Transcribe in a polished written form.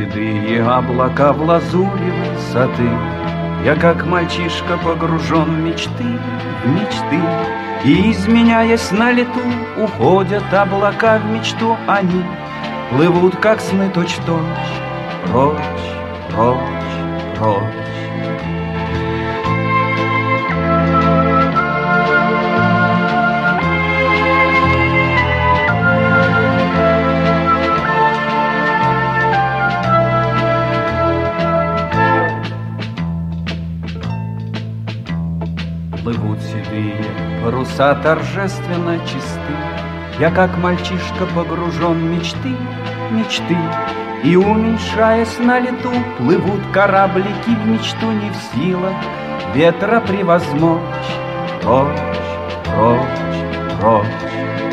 седые облака в лазуре высоты. Я, как мальчишка, погружен в мечты, И, изменяясь на лету, уходят облака в мечту. Они плывут, как сны, точь-в-точь, прочь, прочь, прочь. Плывут седые паруса торжественно чисты. Я, как мальчишка, погружен в мечты, И, уменьшаясь на лету, плывут кораблики в мечту. Не в силах ветра превозмочь, прочь, прочь, прочь.